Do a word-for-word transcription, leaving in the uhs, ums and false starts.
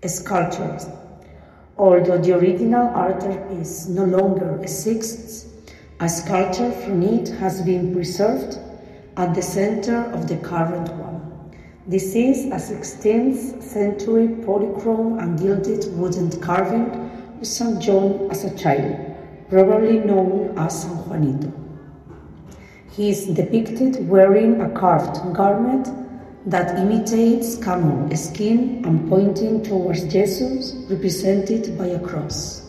Sculptures. Although the original altarpiece no longer exists, a sculpture from it has been preserved at the center of the current one. This is a sixteenth century polychrome and gilded wooden carving of Saint John as a child, probably known as San Juanito. He is depicted wearing a carved garment that imitates camel skin and pointing towards Jesus, represented by a cross.